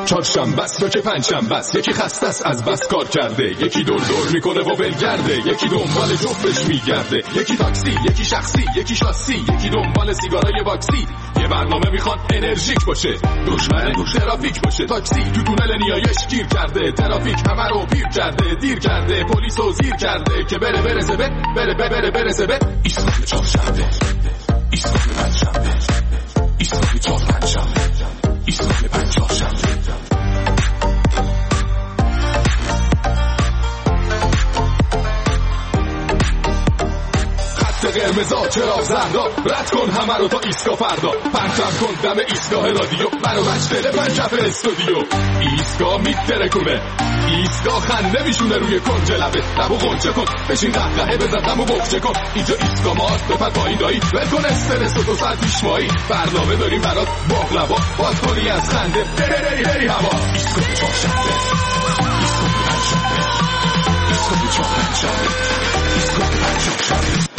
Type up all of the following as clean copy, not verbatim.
چهارشنبه است تا که پنجشنبه است. یکی خسته است از بس کار کرده، یکی دور دور میکنه و ولگرده، یکی دنبال جفتش میگرده، یکی تاکسی، یکی شخصی، یکی شاسی، یکی دنبال سیگارای واکسی. یه برنامه میخوان انرژیک باشه، دشمن ترافیک باشه. تاکسی تو تونل نیایش گیر کرده، ترافیک همه رو پیر کرده، دیر کرده، پلیسو زیر کرده که برسه به ایستگاه چهارشنبه، ایستگاه پنجشنبه، ایستگاه چهارشنبه، ایستگاه پنجشنبه. قرمزا چراغ زردا، رد کن همه رو تا ایستگاه فردا. پرچم کن دم ایستگاه رادیو، برو مجدل پنجف استودیو. ایستگاه میترکونه، ایستگاه خنده میشونه روی کنج لبه. لبو غنچه کن، بشین قهقهه بزن، غمو بخچه کن. اینجا ایستگاه ماست، بپر پایین دایی، ول کن استرس و 2 ساعت پیشوایی. برنامه داریم برات باقلوا، باز کنی از خنده بری هوا. ایستگاه چهارشنبه، ایستگاه پنجشنبه، ایستگاه چهارشنبه، ایستگاه پنجشنبه.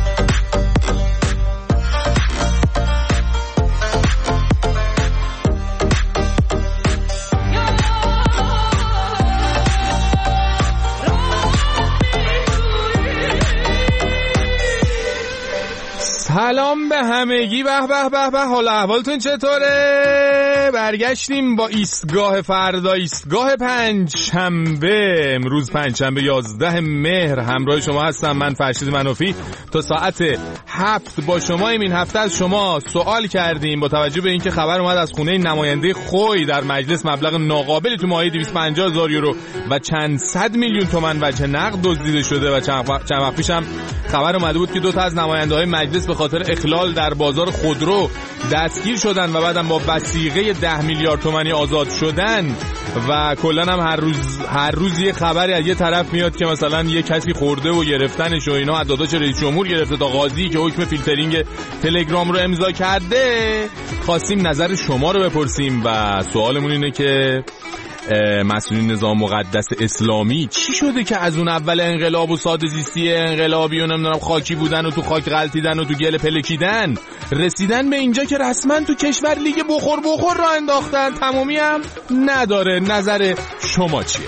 سلام به همگی. به حالا احوالتون چطوره؟ برگشتیم با ایستگاه فردا، ایستگاه پنجشنبه. امروز پنجشنبه 11 مهر همراه شما هستم من فرشید منوفی تا ساعت 7 با شما. این هفته از شما سوال کردیم با توجه به اینکه خبر اومد از خونه نماینده خوی در مجلس مبلغ ناقابلی تو ماهی 250,000 یورو و چند صد میلیون تومان وجه نقد دزدیده شده و چند وقت پیش هم خبر اومده بود که 2 تا از نماینده‌های مجلس به خاطر اخلال در بازار خودرو دستگیر شدن و بعدم با وثیقه 10 میلیارد تومانی آزاد شدن. و کلا هم هر روز یه خبری از یه طرف میاد که مثلا یه کسی خورده و گرفتنش و اینا. داداش رئیس جمهور گرفته تا قاضی که حکم فیلترینگ تلگرام رو امضا کرده. خواستیم نظر شما رو بپرسیم و سوالمون اینه که مسئولین نظام مقدس اسلامی چی شده که از اون اول انقلاب و ساده زیستی انقلابی و نمیدونم خاکی بودن و تو خاک غلطیدن و تو گل پلکیدن رسیدن به اینجا که رسما تو کشور لیگ بخور را انداختن؟ تمامی هم نداره. نظر شما چیه؟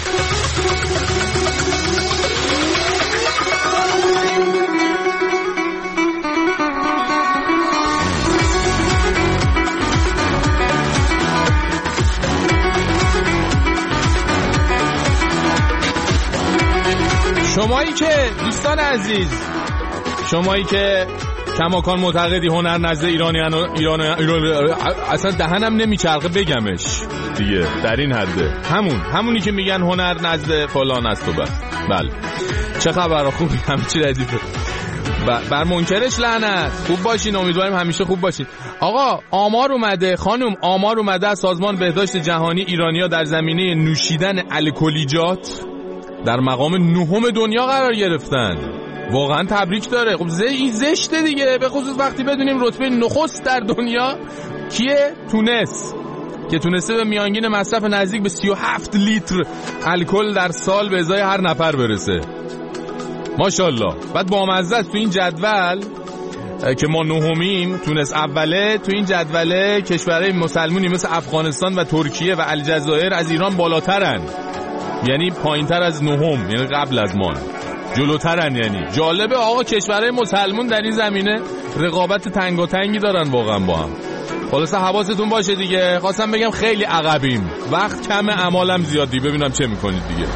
شمایی که دوستان عزیز، شمایی که کماکان معتقدی هنر نزد ایرانیان اصلا دهنم نمیچرخه بگمش دیگه، در این حده همونی که میگن هنر نزد فلان است و بله. چه خبره؟ خوبی؟ همه چی ردیفه؟ بر منکرش لعنت. خوب باشین، امیدواریم همیشه خوب باشین. آقا آمار اومده، خانم آمار اومده از سازمان بهداشت جهانی. ایرانی‌ها در زمینه نوشیدن الکلیجات در مقام 9 دنیا قرار گرفتن. واقعا تبریک داره. خب این زشته دیگه، به خصوص وقتی بدونیم رتبه نخست در دنیا کیه؟ تونس، که تونسته به میانگین مصرف نزدیک به 37 لیتر الکل در سال به ازای هر نفر برسه. ماشاءالله. بعد بامزه است تو این جدول که ما 9میم، تونس اوله. تو این جدول کشورهای مسلمونی مثل افغانستان و ترکیه و الجزایر از ایران بالاترن، یعنی پایینتر از 9، یعنی قبل از ما جلوترن. یعنی جالبه آقا، کشورهای مسلمون در این زمینه رقابت تنگاتنگی دارن واقعا با هم. خلاصه حواستون باشه دیگه. خواستم بگم خیلی عقبیم، وقت کمه، اعمالم زیادی. ببینم چه میکنید دیگه.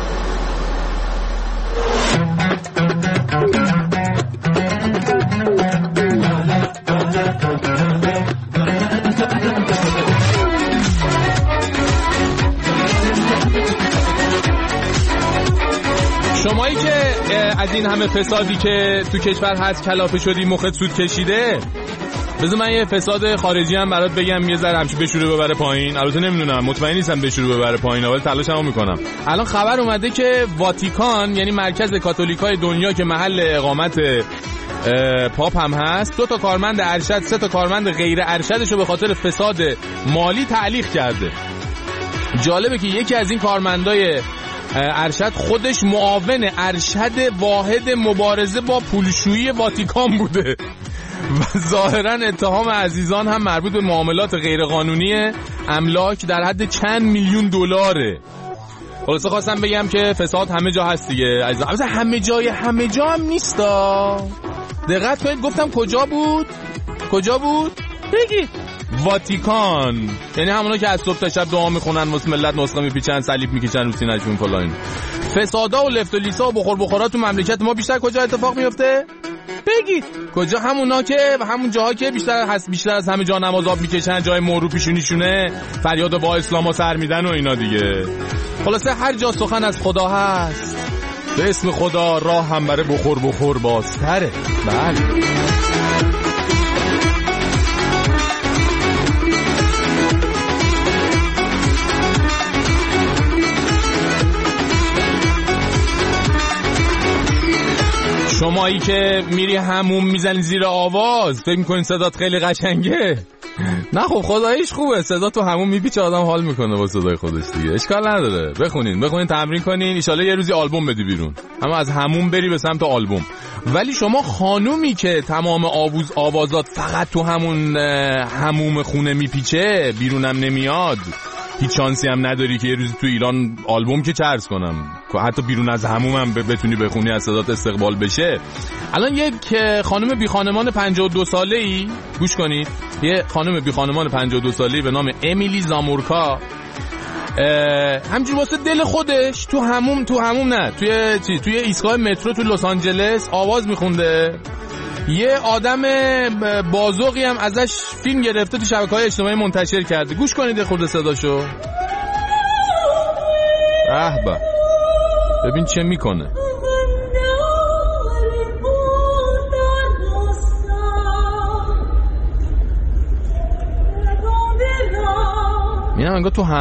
شمایی که از این همه فسادی که تو کشور هست کلافه شدی، مخت سود کشیده، بذار من یه فساد خارجی هم برات بگم، یه ذره همچی بشوره ببره پایین. البته نمیدونم، مطمئن نیستم بشوره ببره پایین، ولی تلاشمو میکنم. الان خبر اومده که واتیکان، یعنی مرکز کاتولیکای دنیا که محل اقامت پاپ هم هست، 2 تا کارمند ارشد، 3 تا کارمند غیر ارشدشو به خاطر فساد مالی تعلیق کرده. جالبه که یکی از این کارمندای ارشد خودش معاون ارشد واحد مبارزه با پولشویی واتیکان بوده. و ظاهرا اتهام عزیزان هم مربوط به معاملات غیرقانونی املاک در حد چند میلیون دلاره. خلاصه خواستم بگم که فساد همه جا هست دیگه عزیزان. مثلا همه جا هم نیستا. دقت کنید گفتم کجا بود؟ بگید. واتیکان، یعنی همونا که از صبح تا شب دعا میخونن واسه ملت نسخه میپیچن، صلیب میکشن رو سینه‌شون فلان. فسادا و لفت و لیسا و بخورا تو مملکت ما بیشتر کجا اتفاق میفته؟ بگید. کجا؟ همونا که همون جاها که بیشتر از همه جا نماز آب میکشن، جای مورو پیشونیشونه، فریاد با اسلامو سر میدن و اینا دیگه. خلاصه هر جا سخن از خدا هست، به اسم خدا راه هم بره بخور بازتره. بله. شمایی که میری هموم میزنی زیر آواز فکر میکنین صدات خیلی قشنگه؟ نه خب خداییش خوبه، صدا تو هموم میپیچه، آدم حال میکنه با صدای خودش دیگه. اشکال نداره، بخونین تمرین کنین، ان شاءالله یه روزی آلبوم بدی بیرون، اما از هموم بری به سمت آلبوم. ولی شما خانومی که تمام آوازات فقط تو همون هموم خونه میپیچه، بیرونم نمیاد، هیچ شانسی هم نداری که یه روزی تو ایران آلبوم که چرز کنم، حتی بیرون از همومم بتونی بخونی از صدات استقبال بشه. الان یک خانم بی خانمان 52 ساله‌ای، گوش کنید، یه خانم بی خانمان 52 ساله‌ای به نام امیلی زامورکا همجور واسه دل خودش تو هموم نه، توی ایستگاه مترو تو لس آنجلس آواز میخونده. یه آدم بازوقی هم ازش فیلم گرفته تو شبکه‌های اجتماعی منتشر کرده. گوش کنید خورده صداشو. به ببین چه میکنه. میگم انگار تو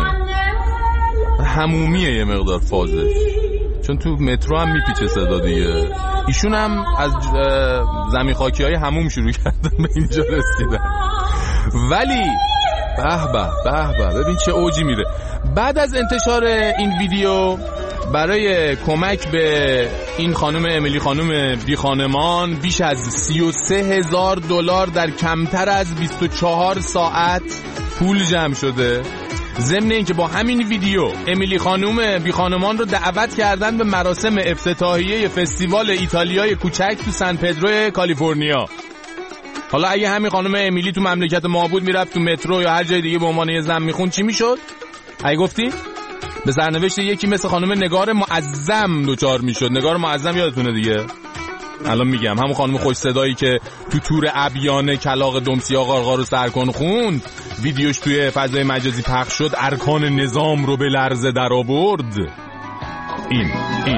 همومیه یه مقدار فازش، چون تو مترو هم میپیچه صدا دیگه. ایشون هم از زمین خاکی های هموم شروع کردن به اینجا رسیدن. ولی به ببین چه اوجی میره. بعد از انتشار این ویدیو برای کمک به این خانم امیلی خانم بی خانمان بیش از 33,000 دلار در کمتر از 24 ساعت پول جمع شده. ضمن این که با همین ویدیو امیلی خانم بی خانمان رو دعوت کردن به مراسم افتتاحیه فستیوال ایتالیای کوچک تو سن پدرو کالیفرنیا. حالا اگه همین خانم امیلی تو مملکت ما بود، میرفت تو مترو یا هر جای دیگه به عنوان یه زن میخون، چی میشد؟ اگه گفتی به سرنوشت یکی مثل خانم نگار معظم دوچار میشد. نگار معظم یادتونه دیگه؟ الان میگم همون خانم خوش صدایی که تو تور ابیانه کلاغ دمسیا قارقار رو سرکن خوند، ویدیوش توی فضای مجازی پخش شد، ارکان نظام رو به لرزه در آورد. این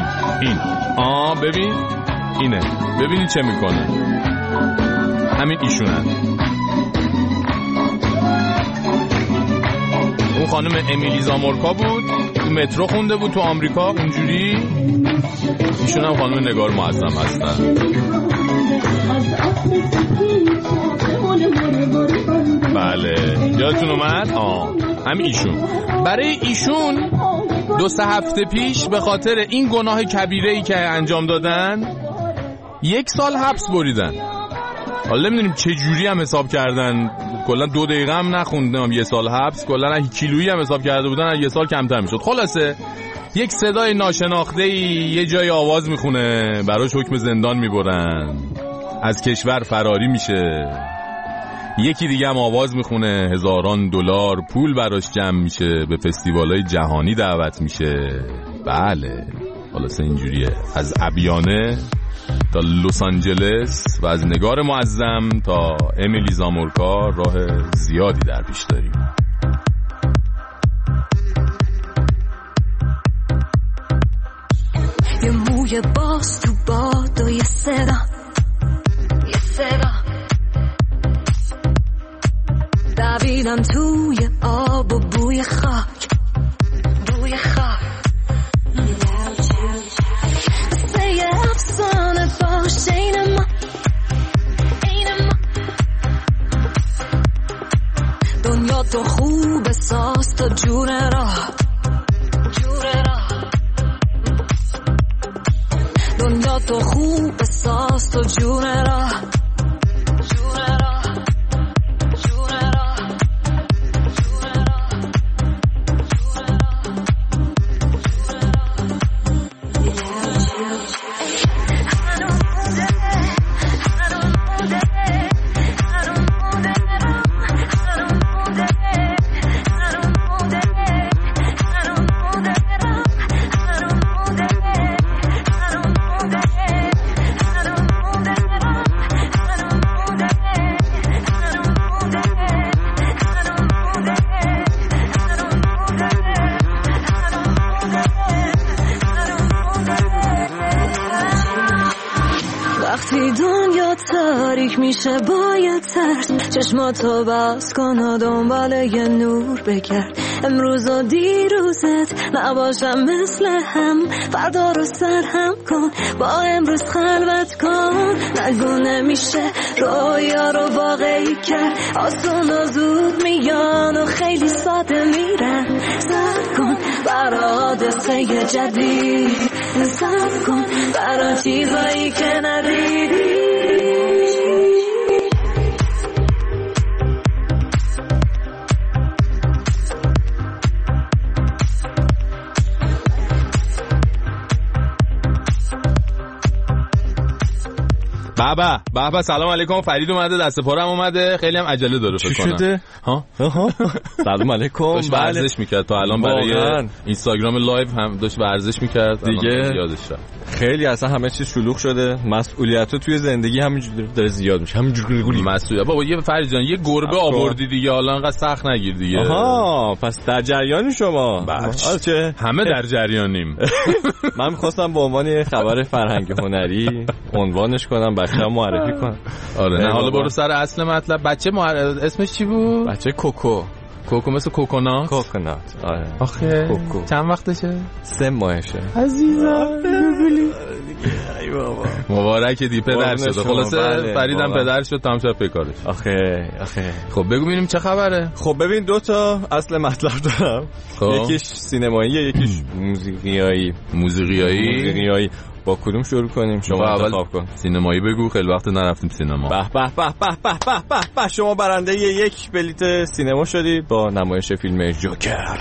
ببین اینه، ببینید چه میکنه. همین ایشونن. اون خانم امیلی زامورکا بود، تو مترو خونده بود تو آمریکا اونجوری. ایشون هم خانم نگار معظم هستن. بله یادتون اومد؟ همین ایشون. برای ایشون 2-3 هفته پیش به خاطر این گناه کبیره‌ای که انجام دادن 1 سال حبس بریدن. حالا نمیدونیم چه جوری هم حساب کردن، کلا 2 دقیقه هم نخوندم 1 سال حبس، کلا کیلویی هم حساب کرده بودن 1 سال کمتر میشد. خلاصه یک صدای ناشناخته‌ای یه جای آواز میخونه، براش حکم زندان میبرن، از کشور فراری میشه. یکی دیگه هم آواز میخونه، هزاران دلار پول براش جمع میشه، به فستیوالای جهانی دعوت میشه. بله خلاصه اینجوریه، از ابیانه تا لس آنجلس و از نگار معظم تا امیلی زامورکا راه زیادی در پیش داریم. یه موی باز تو باد و یه صدا دویدم توی آب و بوی خاک مثل یه افسانه باشه این ما دنیا تو خوب ساز تو جون راه دنیا تو خوب ساز تو جون راه تاریک میشه باید ترس، چشماتو بس کن و دنبال یه نور بگرد. امروز و دیروزت نباشم مثل هم، فردا رو سرهم کن با امروز خلوت کن. نگو نمیشه رویا رو واقعی کرد، آسون و زود میان و خیلی ساده میرن. صبر کن برا حادثه جدید، صبر کن برا چیزایی که ندیدی. بابا سلام علیکم. فرید اومده، دست پارم اومده، خیلی هم عجله داره فکر کنم. شده؟ ها سلام علیکم. داشت ورزش میکرد تا الان برای اینستاگرام لایو هم داشت ورزش میکرد دیگه. یادش رفت. خیلی اصلا همه چیز شلوغ شده، مسئولیت‌ها توی زندگی همینجوری داره زیاد میشه، همینجوری مسئولیت. بابا یه فرید جان یه گربه آوردی دیگه، حالا انقدر سخت نگیر دیگه. آها پس در جریانی شما. چه همه در جریانیم. من می‌خواستم به عنوان یه خبر فرهنگی هنری عنوانش کنم، بچه‌ها معرفی کنم. آره نه حالا برو سر اصل مطلب. بچه اسمش چی بود؟ بچه کوکو مثل کوکونات. آره. آخه کوکو. چند وقتشه؟ 3 ماهشه. عزیزم بگولی. ای بابا مبارک دی پدر شد. خلاصه فریدم پدر شد، تمام شد پیکارش. آخه خب بگو ببینیم چه خبره. خب ببین 2 تا اصل مطلب دارم. یکیش سینماییه، یکیش موسیقیایی. با کدوم شروع کنیم؟ شما انتخاب کن. سینمایی بگو، خیلی وقت نرفتیم سینما. به شما برنده یک بلیت سینما شدید با نمایش فیلم جوکر.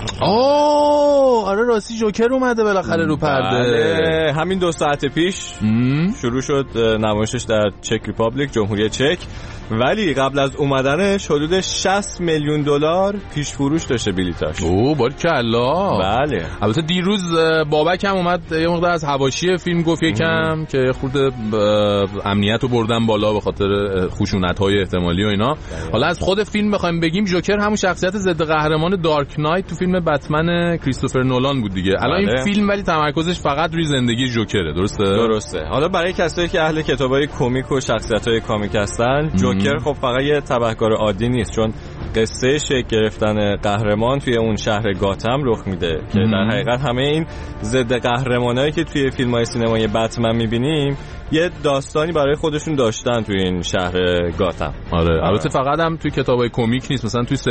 آره راستی جوکر اومده بالاخره رو پرده. همین 2 ساعت پیش شروع شد نمایشش در چک ریپابلیک، جمهوری چک. ولی قبل از اومدنش حدود 60 میلیون دلار پیش فروش داشته بلیتاش. باریکلا. بله. البته دیروز بابک هم اومد یه مقدار از حواشی فیلم گفت یکم که خورده امنیت رو بردن بالا به خاطر خشونت‌های احتمالی و اینا. حالا از خود فیلم بخوایم بگیم، جوکر همون شخصیت ضد قهرمان دارک نایت تو فیلم بتمن کریستوفر نولان بود دیگه. الان این فیلم ولی تمرکزش فقط روی زندگی جوکره. درسته. حالا برای کسایی که اهل کتابای کمیک و شخصیت‌های کامیک هستن، جوکر خب فقط یه تبهکار عادی نیست، چون قصه شکل گرفتن قهرمان توی اون شهر گاتم رخ میده که در حقیقت همه این ضد قهرمانایی که توی فیلم‌های سینمایی بتمن می‌بینیم یه داستانی برای خودشون داشتن توی این شهر گاتم. آره. البته فقط هم توی کتابای کمیک نیست، مثلا توی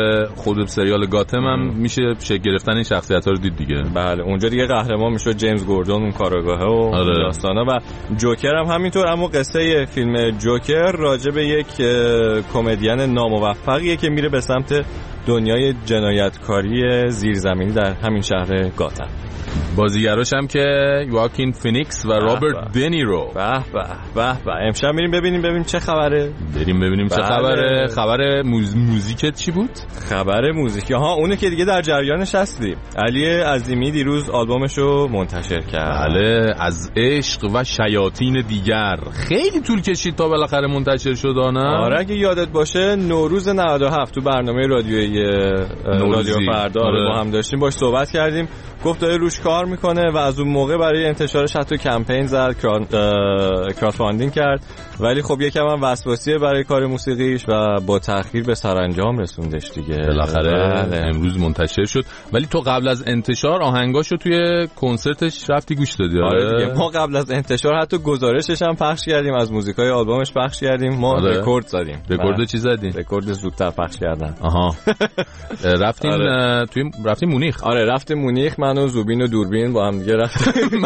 سریال گاتم هم میشه شکل گرفتن این شخصیت‌ها رو دید دیگه. بله اونجا دیگه قهرمان میشه جیمز گوردون، اون کاراگاهه و داستانا، و جوکر هم همینطور. اما قصه فیلم جوکر راجع به یک کمدین ناموفقیه که میره به سمت دنیای جنایتکاری زیرزمینی در همین شهر گاتم. بازیگراش هم که یواکین فینیکس و رابرت دنیرو. به امشب میریم ببینیم چه خبره. چه خبره. خبر موزیکت چی بود؟ خبر موزیکی اونه که دیگه در جریانش هستیم. علی عظیمی دیروز آلبومشو منتشر کرد. بله، از عشق و شیاطین دیگر. خیلی طول کشید تا بالاخره منتشر شد. آره اگه یادت باشه نوروز 97 تو برنامه رادیویی رادیو فردا با هم داشتیم، باش صحبت کردیم، گفت داره روش کار میکنه و از اون موقع برای انتشارش حتی کمپین زد، کراودفاندینگ کرد، ولی خب یکم هم وسواسیه برای کار موسیقیش و با تأخیر به سرانجام رسوندش دیگه. بالاخره امروز منتشر شد. ولی تو قبل از انتشار آهنگاشو توی کنسرتش رفتی گوش دادی؟ آره دیگه، ما قبل از انتشار حتی گزارشش هم پخش کردیم، از موزیکای آلبومش پخش کردیم، ما رکورد زدیم. رکورد چی زدین؟ رکورد زودتر پخش کردن. رفتیم مونیخ. آره رفتیم مونیخ، من و زوبین و دوربین با هم دیگه رفتیم.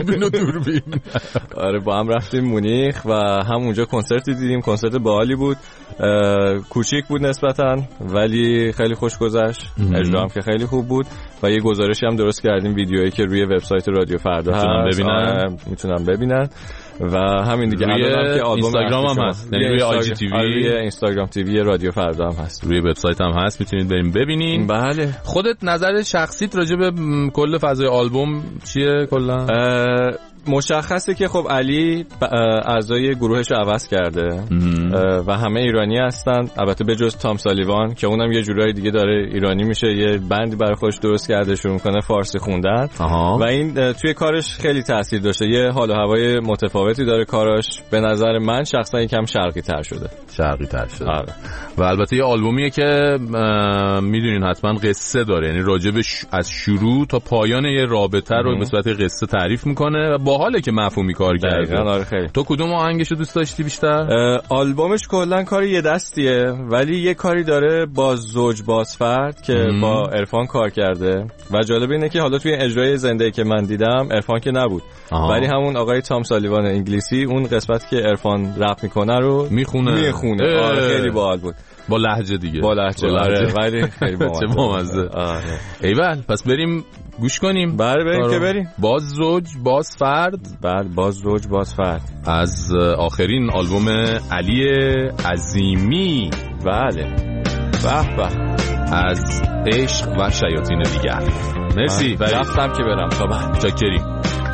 آره با هم رفتیم مونیخ و همونجا کنسرتی دیدیم. کنسرت باحالی بود، کوچیک بود نسبتاً ولی خیلی خوش گذشت. اجرا هم که خیلی خوب بود و یه گزارشی هم درست کردیم، ویدیویی که روی وبسایت رادیو فردا میتونن ببینن و همین دیگه. الان که اینستاگرام هم هست، یعنی روی آی جی تی وی، روی اینستاگرام تی وی رادیو فردا هم هست، روی وبسایت هم هست، میتونید بریم ببینین. بله. خودت نظر شخصیت راجع به کل فضای آلبوم چیه کلا؟ مشخصه که خب علی اعضای گروهش عوض کرده و همه ایرانی هستن، البته به جز تام سالیوان که اونم یه جورایی دیگه داره ایرانی میشه، یه بندی برای خودش درست کرده، شروع میکنه فارسی خوندن و این توی کارش خیلی تاثیر داشته. یه حال و هوای متفاوتی داره کاراش، به نظر من شخصا یکم شرقی تر شده. و البته یه آلبومیه که میدونین حتما قصه داره، یعنی راجب از شروع تا پایان یه رابطه رو به صورت قصه تعریف میکنه و باحاله که مفهومی کار کرده. آره خیلی. تو کدوم آهنگشو دوست داشتی بیشتر؟ آلبومش کلا کار یه دستیه، ولی یه کاری داره با زوج بازفرد که با عرفان کار کرده و جالب اینه که حالا توی اجرای زنده که من دیدم عرفان که نبود، ولی همون آقای تام سالیوان انگلیسی اون قسمت که عرفان رپ میکنه رو میخونه. آره خیلی باحال بود، با لهجه دیگه. آره ولی خیلی چه بامزه. ایول، پس بریم گوش کنیم. بریم که بریم. باز زوج باز فرد. باز زوج باز فرد از آخرین آلبوم علی عظیمی. بله. به از عشق و شیاطین دیگر. مرسی. رفتم که برم تا بعد. چاکریم.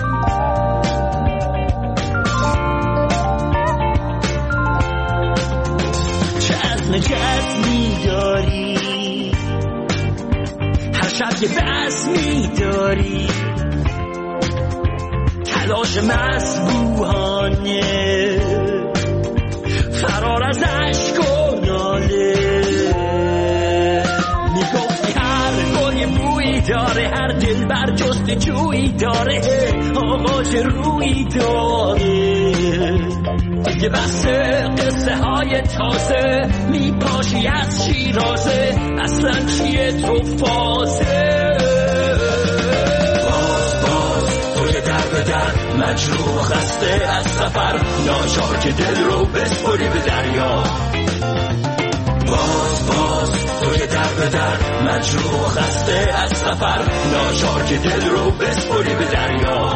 نجات می‌داری، هر شب یه بس می‌داری، تلاش مسبوحانه فرار از عشق و ناله. میگفتی هر گل یه بویی داره، هر دل بر جستجویی داره، آغاز رویی داره. یه بس قصه های تازه میپاشی از شیرازه، اصلا چیه تو فازه. باز توی در به در مجروح خسته از سفر، ناچار که دل رو بسپری به دریا. باز توی در به در مجروح خسته از سفر، ناچار که دل رو بسپری به دریا.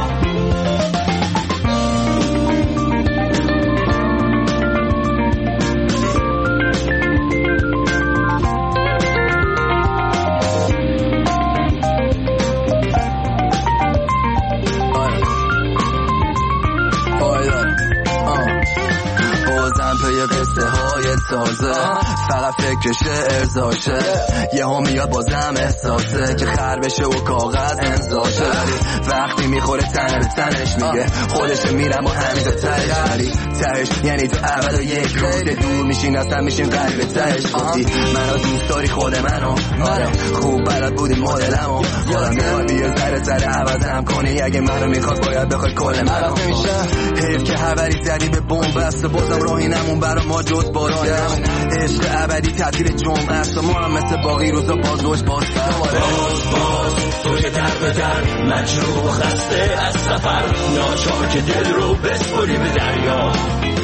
تازه فقط فکر شعر زاشه، یه ها میاد بازم احساسه که خر بشه و کاغذ امضاشه، ولی وقتی میخوره تنه به تنش میگه خودش میرم و همین تا تهش یعنی تو اول و یک روز که دور میشین اصلا میشین قریب تهش. گفتی منو دوست داری خود منو، آره خوب بلد بودی مدلمو، خودم میخواد بیا ذره عوضم کنی، اگه منو میخواد باید بخوای کل منو. حیف که حوری زدی به بوم بسته، بازم راهی نمون برا ما جز باران، عشق ابدی تعطیل جمعه است و ما هم مثل باقی روزا بازوش باز توی در به در مجروح خسته از سفر، ناچار که دل رو بسپری به دریا.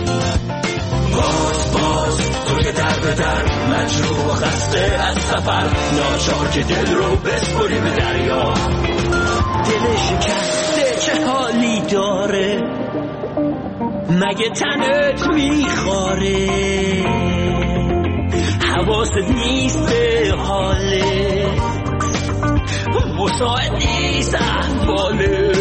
باز توی در به در مجروح خسته از سفر، ناچار که دل رو بسپری به دریا. دل شکسته چه حالی داره، مگه تنت میخواره، حواست نیست به حالت، مساعد نیست احوالت،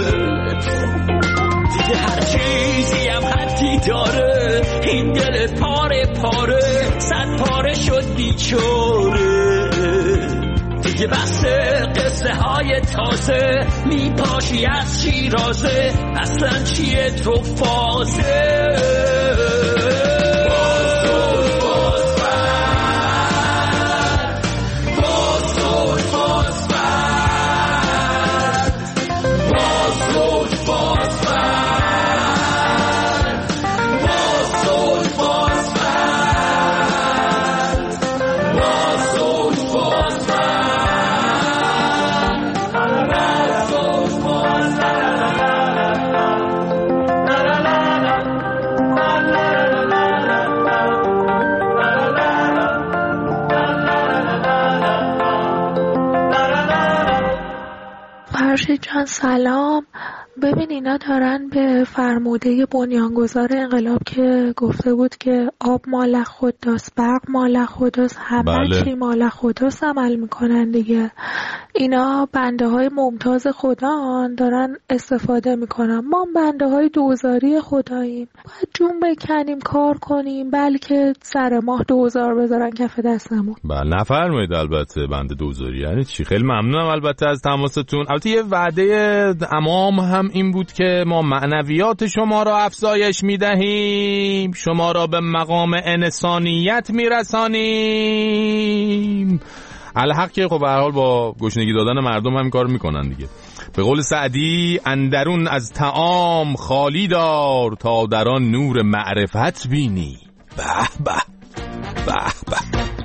دیگه هر چیزی هم حدی داره، این دل پاره صد پاره شد بیچاره. دیگه بس قصه های تازه میپاشی از شیرازه، اصلا چیه تو فازه. فرشید جان سلام، ببین اینا دارن به فرموده بنیانگذار انقلاب که گفته بود که آب مال خداست، برق مال خداست، همه چی مال خداست عمل میکنن دیگه. اینا بنده های ممتاز خدا دارن استفاده میکنن. ما بنده های دوزاری خداییم، باید جون بکنیم کار کنیم، بلکه سر ماه دوزار بذارن کف دستمون. بله نفرمایید. البته بنده دوزاری یعنی چی؟ خیلی ممنونم البته از تماستون. البته یه وعده امام هم این بود که ما معنویات شما را افزایش میدهیم، شما را به مقام انسانیت میرسانیم. الحق که خب به هر حال با گشنگی دادن مردم هم کار میکنن دیگه. به قول سعدی اندرون از طعام خالی دار تا در آن نور معرفت بینی. به به به به.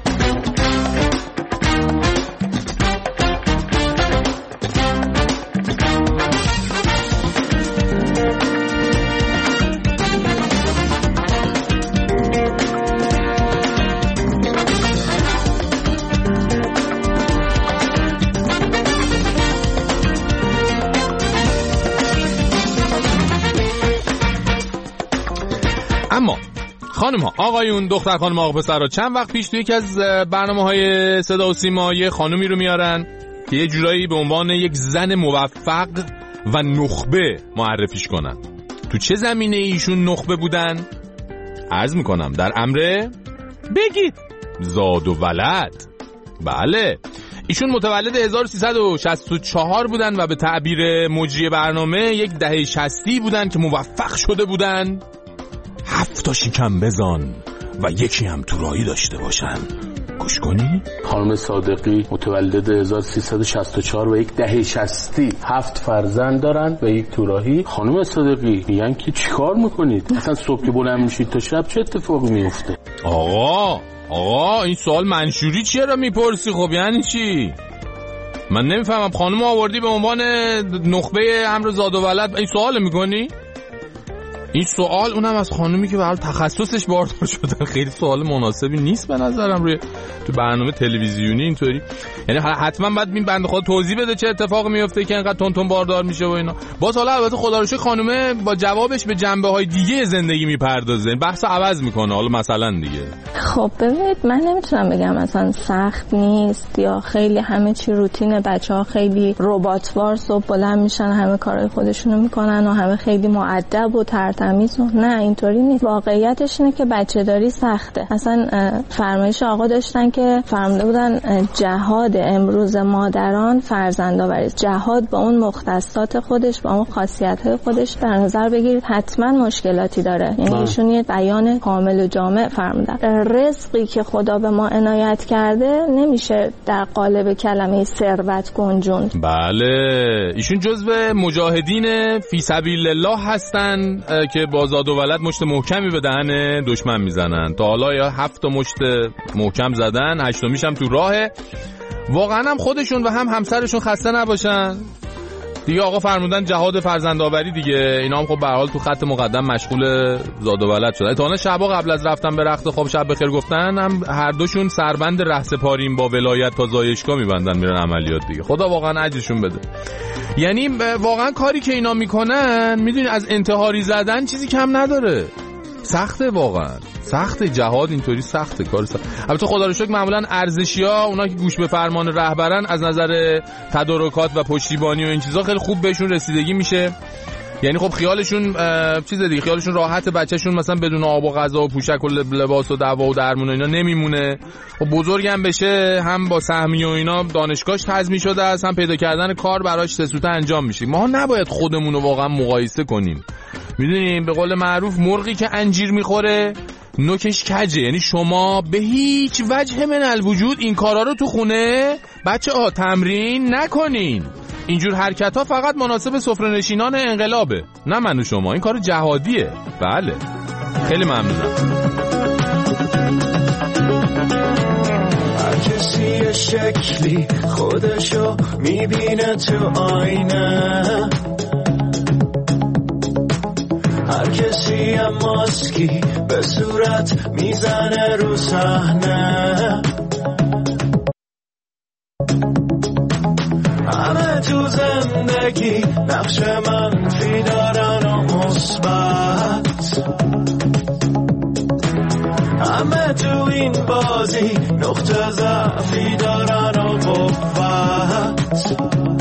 اما خانم ها، آقایون، دختر خانم، آقا پسرها، چند وقت پیش توی یکی از برنامه‌های صدا و سیما یه خانومی رو میارن که یه جورایی به عنوان یک زن موفق و نخبه معرفیش کنن. تو چه زمینه ایشون نخبه بودن؟ عرض میکنم در امر بگید زاد و ولد. بله، ایشون متولد 1364 بودن و به تعبیر مجری برنامه یک دهه 60 بودن که موفق شده بودن 7 شکم بزن و یکی هم تورایی داشته باشن. گوش کنی؟ خانم صادقی متولد 1364 و یک دهه 60 7 فرزند دارن و یک تورایی. خانم صادقی میگن که چیکار میکنید؟ اصلا صبح که بلند میشید تا شب چه اتفاقی میفته؟ آقا این سوال منشوری چرا میپرسی؟ خب یعنی چی؟ من نمیفهمم. خانم آوردی به عنوان نخبه امر زاد و ولد، این سوال میکنی؟ این سوال اونم از خانومی که به هر تخصصش باردار شدن خیلی سوال مناسبی نیست به نظرم روی تو برنامه تلویزیونی اینطوری. یعنی حتما باید این بنده خدا توضیح بده چه اتفاقی میفته که اینقدر تون باردار میشه و اینا. باز حالا البته خدا رو شکر خانومه با جوابش به جنبه‌های دیگه زندگی میپردازه، بحث عوض میکنه. حالا مثلا دیگه خب ببینید، من نمیتونم بگم مثلا سخت نیست یا خیلی همه چی روتینه، بچه‌ها خیلی رباتوار صبح بلند میشن همه کارهای خودشونو میکنن و همه خیلی مؤدب و تمیز. نه اینطوری نیست. واقعیتش اینه که بچه داری سخته. اصلا فرمایش آقا داشتن که فرموده بودن جهاد امروز مادران فرزندآوری. جهاد با اون مختصات خودش، با اون خاصیت‌های خودش در نظر بگیرید حتما مشکلاتی داره. یعنی ایشون یه بیان کامل و جامع فرمودن. رزقی که خدا به ما عنایت کرده نمیشه در قالب کلمه ثروت گنجون. بله، ایشون جزو مجاهدین فی سبیل الله هستن که با زاد و ولد مشت محکمی به دهن دشمن میزنن. تا حالا یا 7 مشت محکم زدن، 8میش هم تو راهه. واقعا هم خودشون و هم همسرشون خسته نباشن دیگه. آقا فرمودن جهاد فرزندآوری دیگه. اینا هم خب به هر حال تو خط مقدم مشغول زاد و ولد شدن. اتهام شبا قبل از رفتن به رخت خواب شب بخیر گفتن هم هر دوشون سربند رهسپاریم با ولایت تا زایشگاه میبندن میرن عملیات دیگه. خدا واقعا اجرشون بده. یعنی واقعا کاری که اینا میکنن میدونی از انتحاری زدن چیزی کم نداره. سخته، واقعا سخته. جهاد اینطوری سخته، کار سخته. البته خدا رو شکر معمولا ارزشی‌ها، اونا که گوش به فرمان رهبرن، از نظر تدارکات و پشتیبانی و این چیزا خیلی خوب بهشون رسیدگی میشه. یعنی خب خیالشون چیز دیگه، خیالشون راحت بچه‌شون مثلا بدون آب و غذا و پوشک و لباس و دوا و درمون و اینا نمیمونه. خب بزرگم بشه هم با سهمیه و اینا دانشگاهش تضمین شده است، هم پیدا کردن کار براش سسوته انجام میشه. ما نباید خودمون رو واقعا مقایسه کنیم. میدونیم به قول معروف مرغی که انجیر میخوره نوکش کجه. یعنی شما به هیچ وجه من الوجود این کارا رو تو خونه بچه‌ها تمرین نکنین. اینجور حرکت ها فقط مناسب سفره‌نشینان انقلابه، نه من و شما. این کار جهادیه. بله، خیلی ممنونم. هر کسی شکلی خودشو میبینه تو آینه، هر کسی هم ماسکی به صورت میزنه رو صحنه، همه تو زندگی نقش منفی دارن و مثبت، همه تو این بازی نقطه ضعفی دارن و قوت.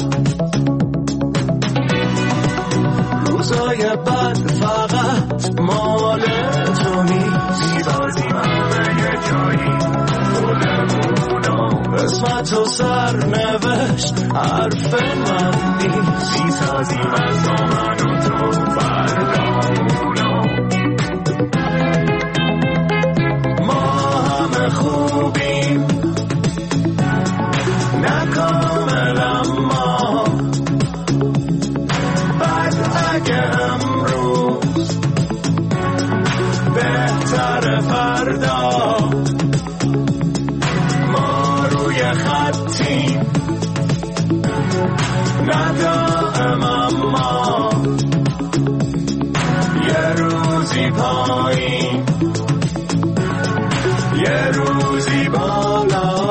روزای بد فقط مال تو نیست، میبازیم همه یه جایی خودمونو، قسمت و سرنوشت حرف من نیست، میسازیم از من و تو بردامونو. ما همه خوبیم نکامل اما اگه امروز بهتر فردا، ما روی خطیم ندائم اما یه روزی پایین یه روزی بالا.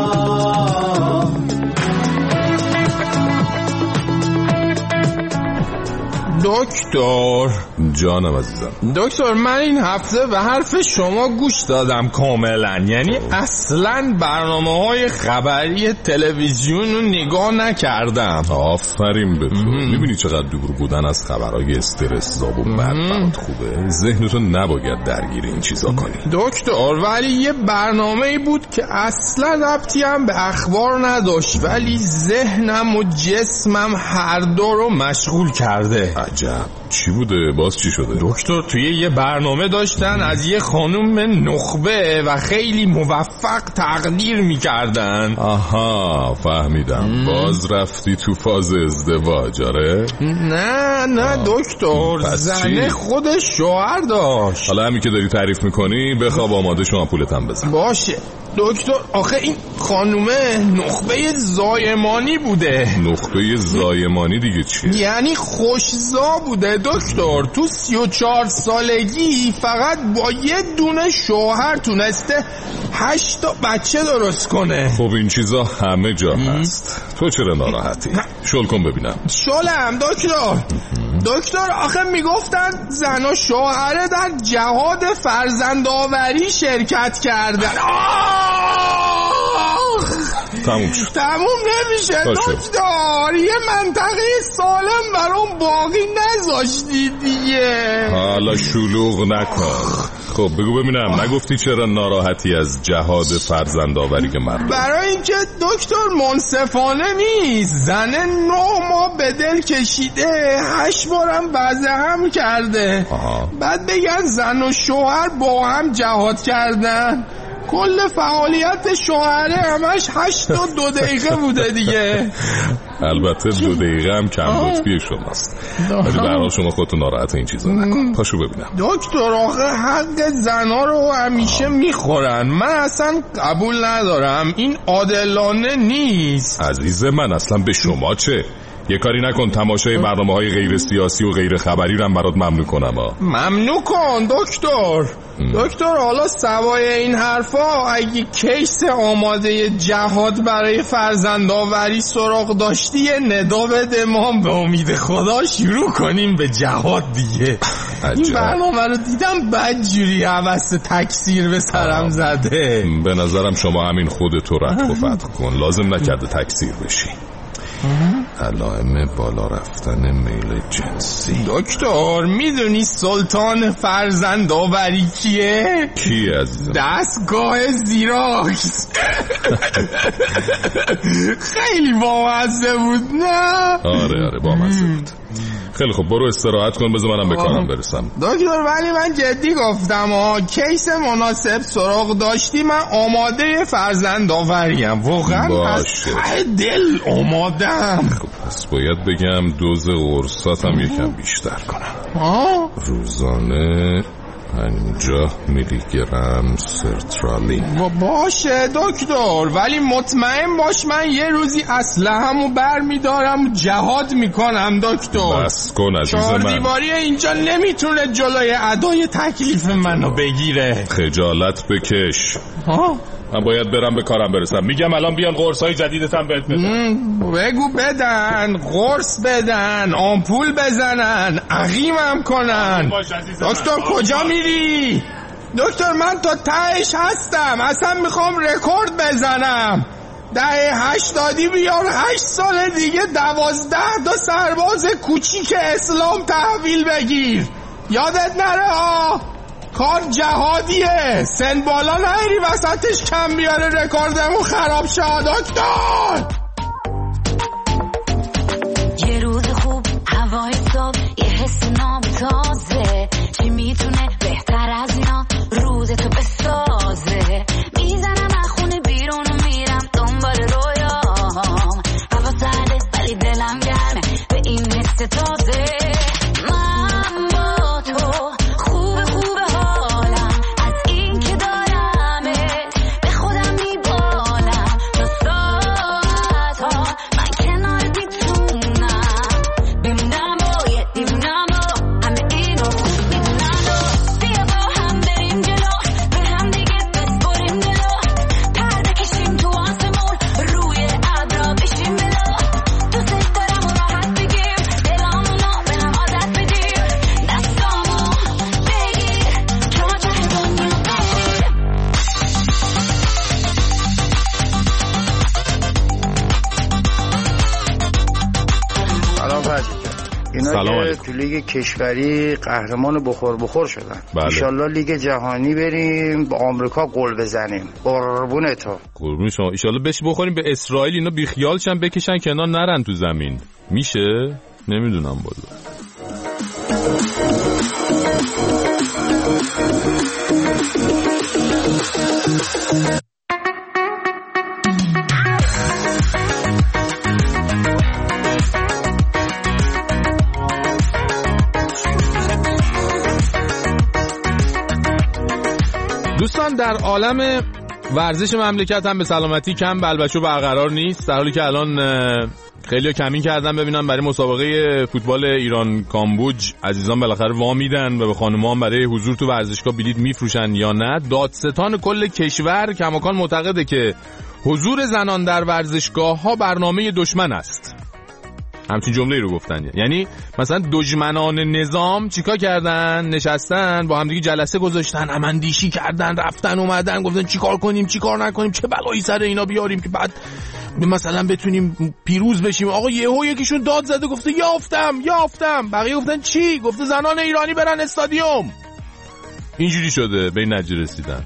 دکتر جانم عزیزم. دکتر من این هفته به حرف شما گوش دادم کاملا، یعنی اصلا برنامه‌های خبری تلویزیون رو نگاه نکردم. آفرین به تو. میبینی چقدر دور بودن از خبرهای استرس زاب و بد برات خوبه. ذهنتو نباید درگیر این چیزا کنی دکتر، ولی یه برنامه‌ای بود که اصلا ربطی هم به اخبار نداشت ولی ذهنم و جسمم هر دو رو مشغول کرده. عجب، چی بوده؟ باز چی شده؟ دکتر توی یه برنامه داشتن از یه خانم نخبه و خیلی موفق تقدیر میکردن. آها فهمیدم. باز رفتی تو فاز ازدواج؟ آره؟ نه دکتر، زنه خودش شوهر داشت. حالا همین که داری تعریف میکنی بخواب آماده شما پولتم بزن. باشه دکتر. آخه این خانومه نخبه زایمانی بوده. نخبه زایمانی دیگه چیه؟ یعنی خوشزا بوده دکتر. تو 34 سالگی فقط با یه دونه شوهر تونسته 8 تا بچه درست کنه. خب این چیزا همه جا هست. تو چرا ناراحتی؟ شل کن ببینم. شلم دکتر آخه میگفتن زن و شوهره در جهاد فرزندآوری شرکت کردن. تموم نمیشه دکتر. یه منطقه سالم برام باقی نذاشتی دیگه. حالا شلوغ نکن. خب بگو ببینم، نگفتی چرا ناراحتی از جهاد فرزندآوری که مردم؟ برای اینکه دکتر منصفانه نیست. زن 9 ماه به دل کشیده 8 بارم وضع هم کرده. بعد بگن زن و شوهر با هم جهاد کردن. کل فعالیت شوهره همش 8 تا 2 دقیقه بوده دیگه. البته 2 دقیقه هم کم لطفی شماست، ولی به هر حال شما خودتون ناراحت این چیزا نکن. پاشو ببینم. دکتر آخه حق زنا رو همیشه میخورن. من اصلا قبول ندارم. این عادلانه نیست. عزیز من اصلا به شما چه؟ یه کاری نکن تماشای برنامه‌های غیر سیاسی و غیر خبری رو برات ممنوع کنم. ممنوع کن دکتر. حالا سوای این حرفا اگه کیس آماده جهاد برای فرزندآوری سراغ داشتی یه ندا بده، ما به امید خدا شروع کنیم به جهاد دیگه. این برنامه رو دیدم بدجوری حوث تکثیر به سرم زده. به نظرم شما همین خودتو رد و فتح کن. لازم نکرده تکثیر بشی. علائم بالا رفتن میل جنسی. دکتر میدونی سلطان فرزندآوری کیه؟ کی عزیزم؟ دستگاه زیراکس. خیلی بامزه بود نه؟ آره بامزه بود. خیلی خب برو استراحت کن، بذار منم به کارم برسم. دکتر ولی من جدی گفتم کیس مناسب سراغ داشتی من آماده فرزندآوریم. واقعا از دل آمادم. خب پس باید بگم دوز قرصاتم یکم بیشتر کنم. روزانه 50 میلی گرم سرترالین. باشه دکتر، ولی مطمئن باش من یه روزی اسلحه‌مو برمیدارم جهاد میکنم دکتر. بس کن عزیز من. 4 دیواری اینجا نمیتونه جلوی ادای تکلیف منو بگیره. خجالت بکش. من باید برم به کارم برسم. میگم الان بیان قرصای جدیدتم بهت بدن. بگو بدن، قرص بدن، آمپول بزنن، عقیمم کنن. دکتر کجا میری؟ دکتر من تا تهش هستم، اصلا میخوام رکورد بزنم. 80 بیار 8 سال دیگه 12 تا سرباز کوچیک اسلام تحویل بگیر. یادت نره ها، کار جهادیه. سن بالا نهیری وسطش کم بیاره رکوردمون خراب شد. دکتر یه روز خوب، هوای صبح، یه حس نامتازه. چی میتونه بهتر از اینا روز تو بسازه؟ میزنم از خونه بیرون و میرم دنبال رویام. هوا سرده ولی دلم گرمه به این مثل تازه. من با تو خوب حالم از این که دارمت به خودم میبالم تا ساعت ها من کنار میتونم بمونم و یه دیوونم و همه اینو خوب میدونم و بیا با هم بریم جلو به هم دیگه بسپریم دلو پرده کشیم تو آسمون روی ابرا بشیم بلو دوست دارم و راحت بگیم دلامونو به هم عادت بدیم دستامو بگیر که ما ته دنیا بریم. سلام فرجی اینا سلام که تو لیگ کشوری قهرمان بخور شدن. انشالله لیگ جهانی بریم با آمریکا گل بزنیم. قربون تو. قربون شما. انشالله بهش بخوریم به اسرائیل اینا بیخیالشن بکشن کنار نرن تو زمین. میشه؟ نمیدونم بالا. دوستان در عالم ورزش مملکت هم به سلامتی کم بلبشو برقرار نیست، در حالی که الان خیلی کمین کردن ببینن برای مسابقه فوتبال ایران کامبوج عزیزان بالاخره وا میدن و به خانم‌ها هم برای حضور تو ورزشگاه بلیط میفروشن یا نه. دادستان کل کشور کماکان معتقده که حضور زنان در ورزشگاه‌ها برنامه دشمن است. همچین جمله‌ای رو گفتن. یعنی مثلا دشمنان نظام چیکار کردن؟ نشستن با همدیگه جلسه گذاشتن، امندیشی کردن، رفتن اومدن گفتن چیکار کنیم چیکار نکنیم، چه بلایی سر اینا بیاریم که بعد مثلا بتونیم پیروز بشیم. آقا یهو یکیشون داد زده گفته یافتم. بقیه گفتن چی؟ گفته زنان ایرانی برن استادیوم. اینجوری شده به این نتیجه رسیدن.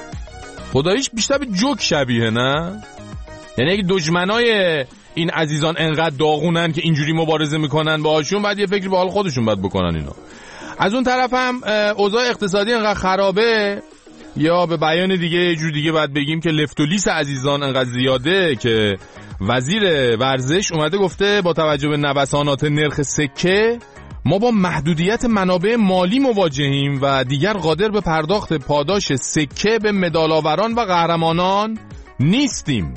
خداییش بیشتر به جوک شبیه نه؟ یعنی اگه دشمنای این عزیزان انقدر داغونن که اینجوری مبارزه میکنن باهاشون، بعد یه فکر به حال خودشون باید بکنن اینا. از اون طرف هم اوضاع اقتصادی انقدر خرابه، یا به بیان دیگه یه جور دیگه باید بگیم که لفت و لیس عزیزان انقدر زیاده که وزیر ورزش اومده گفته با توجه به نوسانات نرخ سکه ما با محدودیت منابع مالی مواجهیم و دیگر قادر به پرداخت پاداش سکه به مدال‌آوران و قهرمانان نیستیم.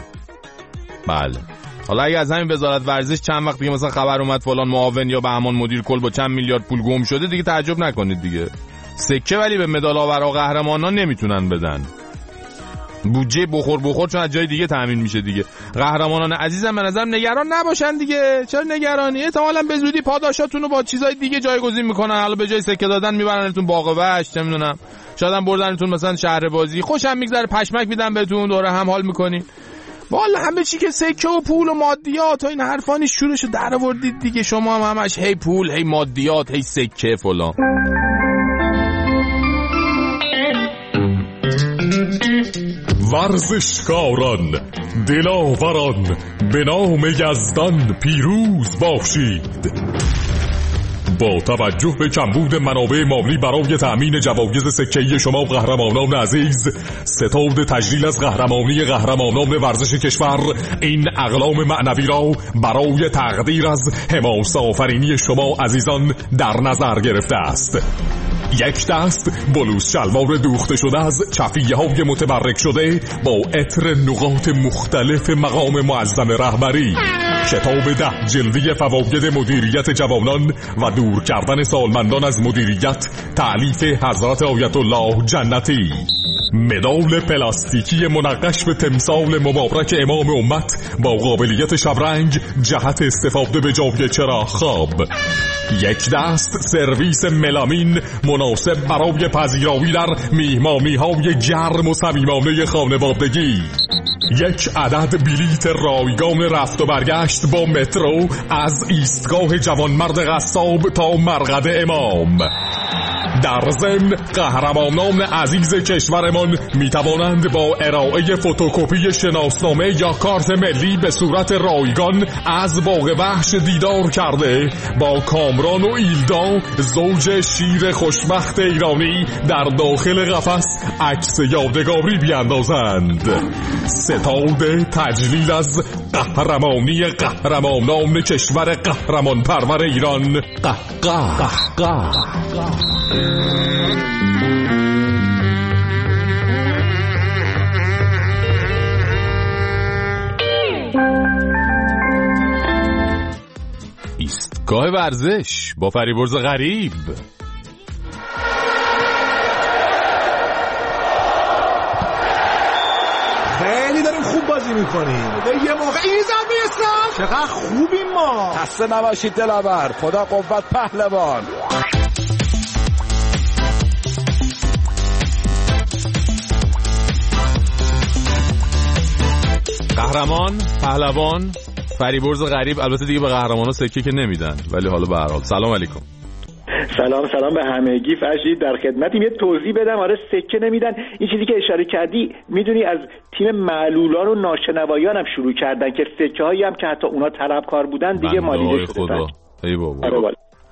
بله، حالا اگه از همین وزارت ورزش چند وقت دیگه مثلا خبر اومد فلان معاون یا بهمان مدیر کل با چند میلیارد پول گم شده، دیگه تعجب نکنید دیگه. سکه ولی به مدال‌آورا و قهرمانان نمیتونن بدن. بودجه بخور چون از جای دیگه تامین میشه دیگه. قهرمانان عزیزم به نظرم نگران نباشن دیگه. چرا نگرانی؟ احتمالاً به زودی پاداشاتون رو با چیزای دیگه جایگزین میکنن. حالا به جای سکه دادن میبرنتون باغ وحش، نمیدونم، شاید هم بردنتون مثلا شهر بازی، خوشم میگذره، پشمک میدن بهتون، دوره هم حال میکنین. والا همه چی که سکه و پول و مادیات و این حرفانی شورشو در آوردید دیگه. شما هم همش هی پول، هی مادیات، هی سکه فلان. ورزشکاران، دلاوران، به نام یزدان پیروز باشید. با توجه به کمبود منابع مالی برای تأمین جوایز سکه‌ای شما قهرمانان عزیز، ستاد تجلیل از قهرمانان ورزش کشور این اقلام معنوی را برای تقدیر از حماسه آفرینی شما عزیزان در نظر گرفته است. یک دست بلوز شلوار دوخته شده از چفیه‌های متبرک شده با عطر نقاط مختلف مقام معظم رهبری، کتاب 10 جلدی فواید مدیریت جوانان و دور کردن سالمندان از مدیریت، تألیف حضرت آیت الله جنتی، مدال پلاستیکی منقش به تمثال مبارک امام امت با قابلیت شبرنگ جهت استفاده به جای چراغ خواب. یک دست سرویس ملامین مناسب برای پذیرایی در میهمانی‌های گرم و صمیمانه خانوادگی. یک عدد بلیت رایگان رفت و برگشت با مترو از ایستگاه جوانمرد قصاب تا مرقد امام. در ضمن قهرمانان عزیز کشورمان می توانند با ارائه فتوکپی شناسنامه یا کارت ملی به صورت رایگان از باغ وحش دیدار کرده با کامران و ایلدا زوج شیر خوشبخت ایرانی در داخل قفس عکس یادگاری بیاندازند. ستاد تجلیل از قهرمانی قهرمانان کشور قهرمان پرور ایران. ایستگاه ورزش با فریبرز غریب. خیلی داریم خوب بازی میکنیم. یه موقع این زن بیستم چقدر خوبیم ما. خسته نباشید دلاور. خدا قوت پهلوان. قهرمان، پهلوان، فریبرز غریب. البته دیگه به قهرمان‌ها سکه که نمیدن، ولی حالا به هر حال سلام علیکم. سلام به همگی. فرشید در خدمتیم. یه توضیح بدم. آره سکه نمیدن. این چیزی که اشاره کردی میدونی از تیم معلولان و ناشنوایان هم شروع کردن که سکه هایی هم که حتی اونا طلبکار بودن دیگه مالیده شده. ای بابا.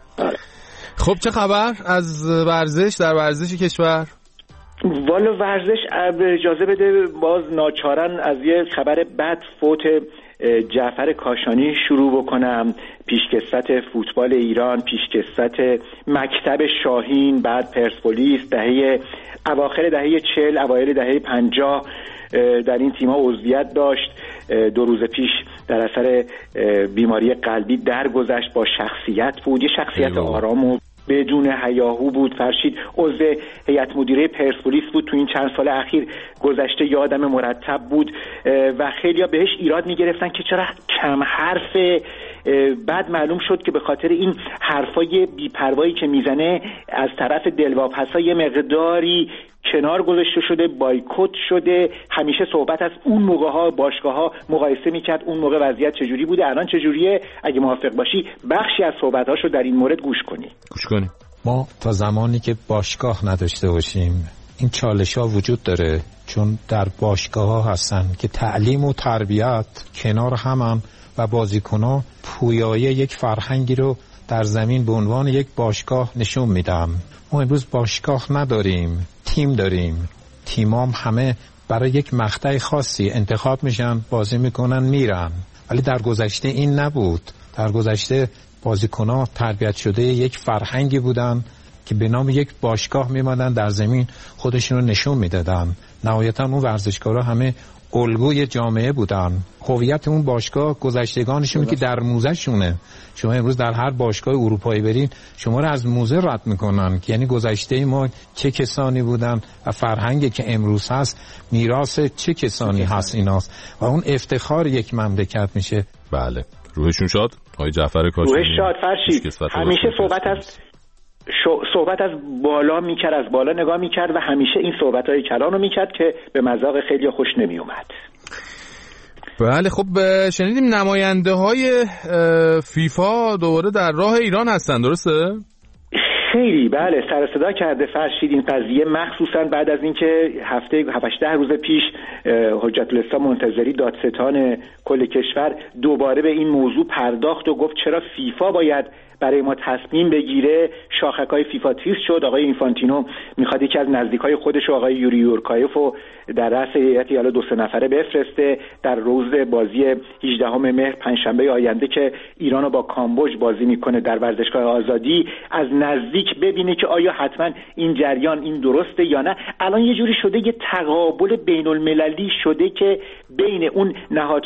خب چه خبر از ورزش در ورزش کشور؟ والا ورزش اجازه بده باز ناچارن از یه خبر بد فوت جعفر کاشانی شروع بکنم. پیشکسوت فوتبال ایران، پیشکسوت مکتب شاهین، بعد پرسپولیس، اواخر دهه 40 اوایل دهه 50 در این تیم‌ها عضویت داشت. 2 روز پیش در اثر بیماری قلبی درگذشت. با شخصیت بود، یه شخصیت آرام و بدون هیاهو بود. فرشید عضو هیئت مدیره پرسپولیس بود تو این چند سال اخیر گذشته. یه آدم مرتب بود و خیلی‌ها بهش ایراد می‌گرفتن که چرا کم حرف. بعد معلوم شد که به خاطر این حرفای بی‌پروایی که میزنه از طرف دلواپس‌ها یه مقداری کنار گذاشته شده، بایکوت شده. همیشه صحبت از اون موقع‌ها باشگاه‌ها مقایسه می‌کرد اون موقع وضعیت چجوری بوده، الان چجوریه. اگه موافق باشی بخشی از صحبت‌هاشو در این مورد گوش کنی. ما تا زمانی که باشگاه نداشته باشیم این چالش‌ها وجود داره، چون در باشگاه‌ها هستن که تعلیم و تربیت کنار همن و بازیکن‌ها پویایی یک فرهنگی رو در زمین به عنوان یک باشگاه نشون میدن. ما امروز باشگاه نداریم، تیم داریم. تیمام همه برای یک مقطع خاصی انتخاب میشن، بازی میکنن، میرن. ولی در گذشته این نبود. در گذشته بازیکن‌ها تربیت شده یک فرهنگی بودن که به نام یک باشگاه میمدن در زمین خودشون رو نشون میدادن. نهایتا اون ورزشکارا همه الگوی جامعه بودن. هویت اون باشگاه گذشتگانشون که در موزه شونه. شما امروز در هر باشگاه اروپایی برین شما رو از موزه رد میکنن، یعنی گذشته ما چه کسانی بودن و فرهنگی که امروز هست میراث چه کسانی هست ایناست و اون افتخار یک مملکت میشه. بله روحشون شاد آقای جعفر کاشانی. روحش شاد. فرشید همیشه صحبت از بالا میکرد، از بالا نگاه میکرد و همیشه این صحبت‌های کلان رو میکرد که به مذاق خیلی خوش نمیومد. بله خب شنیدیم نماینده های فیفا دوباره در راه ایران هستن، درسته؟ خیلی بله سر صدا کرده فرشید این قضیه، مخصوصا بعد از اینکه هفته 7-8 روز پیش حجت الاسلام منتظری دادستان کل کشور دوباره به این موضوع پرداخت و گفت چرا فیفا باید برای ما تصمیم بگیره. شاخک‌های فیفا تیز شد. آقای اینفانتینو میخواد یکی از نزدیکای خودش آقای یوری یورکایفو در رأس هیئتی حالا 2-3 نفره بفرسته در روز بازی 18 مهر پنجشنبه آینده که ایرانو با کامبوج بازی میکنه در ورزشگاه آزادی از نزدیک ببینه که آیا حتما این جریان این درسته یا نه. الان یه جوری شده یه تقابل بین المللی شده که بین اون نهادهایی مثل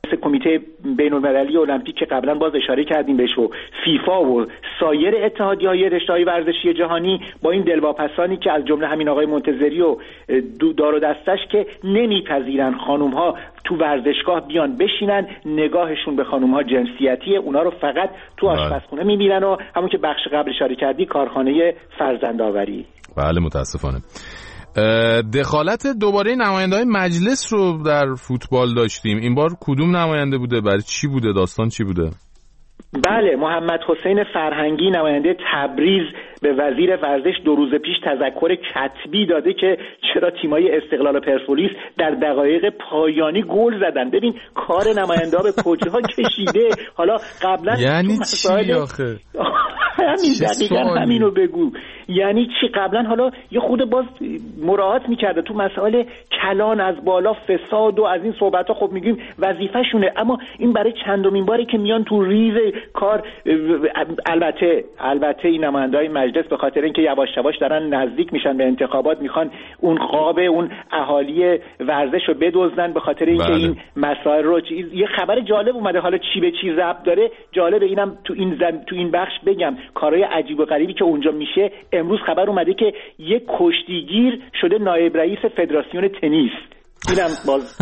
مثل کمیته بین‌المللی المپیک که قبلا باز اشاره کردیم بهش و فیفا و سایر اتحادیه‌های رشته‌های ورزشی جهانی با این دلواپسانی که از جمله همین آقای منتظری و دار و دستش که نمیپذیرن خانوم‌ها تو ورزشگاه بیان بشینن، نگاهشون به خانوم‌ها جنسیتیه، اونا رو فقط تو آشپزخونه می‌بینن و همون که بخش قبل اشاره کردی کارخانه فرزندآوری. بله متاسفانه. دخالت دوباره نماینده‌های مجلس رو در فوتبال داشتیم. این بار کدوم نماینده بوده؟ برای چی بوده؟ داستان چی بوده؟ بله، محمد حسین فرهنگی نماینده تبریز به وزیر ورزش 2 روز پیش تذکر کتبی داده که چرا تیمای استقلال و پرسپولیس در دقایق پایانی گل زدن. ببین کار نماینده‌ها به کجا کشیده. حالا قبلا یعنی چی آخه؟ همینو بگو. یعنی چی؟ قبلا حالا یه خود باز مراعات میکرده تو مسائل کلان از بالا فساد و از این صحبت‌ها، خب میگیم وظیفه‌شونه، اما این برای چندمین باری که میان تو ریز کار. البته این نماینده‌های مجلس به خاطر اینکه یواش یواش دارن نزدیک میشن به انتخابات میخوان اون خواب اون اهالی ورزش رو بدزدن، به خاطر اینکه این مسائل رو یه خبر جالب اومده، حالا چی به چی ربط داره جالب، اینم تو این بخش بگم کارهای عجیب و غریبی که اونجا میشه. امروز خبر اومده که یک کشتیگیر شده نایب رئیس فدراسیون تنیس. اینم باز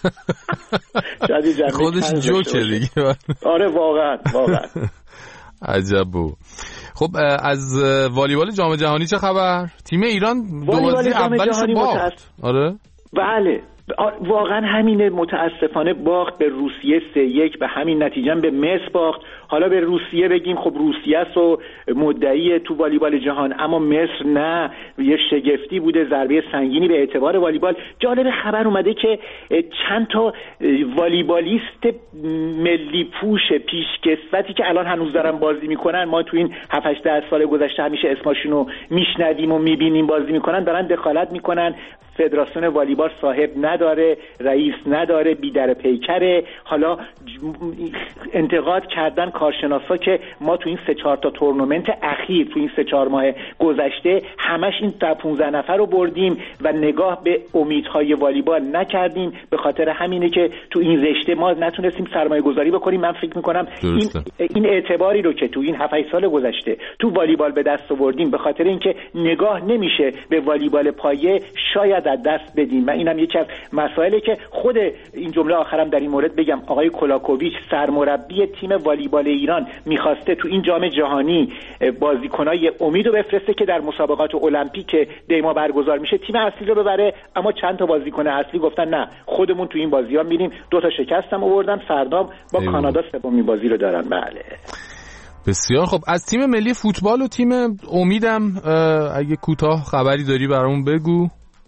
خودش جوکه دیگه. آره واقعا عجب بود. خب از والیبال جام جهانی چه خبر؟ تیم ایران دو بازی اولش باخت. آره بله واقعا همینه، متاسفانه باخت به روسیه 3-1، به همین نتیجه به مصر باخت. حالا به روسیه بگیم خب روسیه است و مدعی تو والیبال جهان، اما مصر نه، یه شگفتی بوده، ضربه سنگینی به اعتبار والیبال. جالب خبر اومده که چند تا والیبالیست ملی پوش پیشکسوتی که الان هنوز دارن بازی میکنن، ما تو این 7-8 سال گذشته همیشه اسمشونو میشنویم و میبینیم بازی میکنن، دارن دخالت میکنن. فدراسیون والیبال صاحب نداره، رئیس نداره، بی‌در پیکره. حالا انتقاد کردن کارشناسا که ما تو این 3-4 تا تورنمنت اخیر تو این 3-4 ماه گذشته همش این 15 نفر رو بردیم و نگاه به امیدهای والیبال نکردیم. به خاطر همینه که تو این رشته ما نتونستیم سرمایه گذاری بکنیم. من فکر میکنم این اعتباری رو که تو این 7-8 سال گذشته تو والیبال به دست آوردیم به خاطر اینکه نگاه نمیشه به والیبال پایه، شاید از دست بدیم. و اینم یکی از مسائلی که خود این جمله آخرم در این مورد بگم، آقای کولاکوویچ سرمربی تیم والیبال ایران میخواسته تو این جام جهانی بازیکنای امیدو بفرسته که در مسابقات المپیک که دیما برگزار میشه تیم اصلی رو ببره، اما چند تا بازیکن اصلی گفتن نه خودمون تو این بازی‌ها میریم. 2 تا شکست هم آوردن، فردا با کانادا سومین بازی رو دارن. بله بسیار خب. از تیم ملی فوتبال و تیم امیدم اگه کوتاه خبری داری برامون بگو.